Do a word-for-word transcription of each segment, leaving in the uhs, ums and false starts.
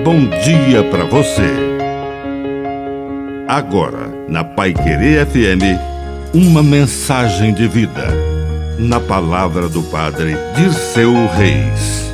bom dia para você. Agora, na Paiquerê F M, uma mensagem de vida. Na palavra do Padre Dirceu Reis.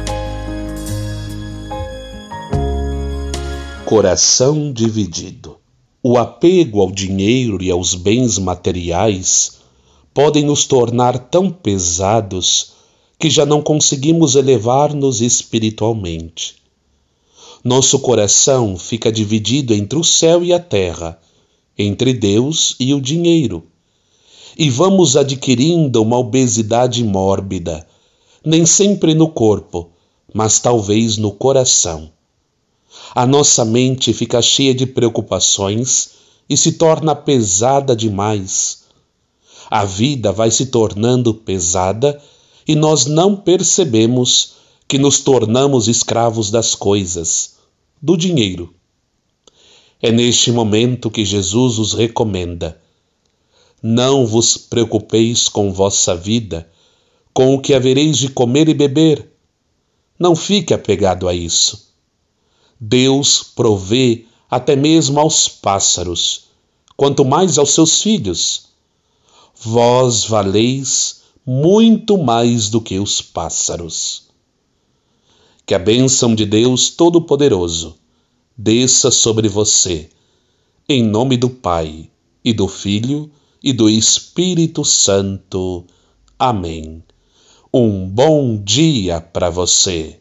Coração dividido. O apego ao dinheiro e aos bens materiais podem nos tornar tão pesados que já não conseguimos elevar-nos espiritualmente. Nosso coração fica dividido entre o céu e a terra, entre Deus e o dinheiro. E vamos adquirindo uma obesidade mórbida, nem sempre no corpo, mas talvez no coração. A nossa mente fica cheia de preocupações e se torna pesada demais. A vida vai se tornando pesada e nós não percebemos que nos tornamos escravos das coisas, do dinheiro. É neste momento que Jesus os recomenda: não vos preocupeis com vossa vida, com o que havereis de comer e beber. Não fique apegado a isso. Deus provê até mesmo aos pássaros, quanto mais aos seus filhos. Vós valeis muito mais do que os pássaros. Que a bênção de Deus Todo-Poderoso desça sobre você, em nome do Pai, e do Filho, e do Espírito Santo. Amém. Um bom dia para você.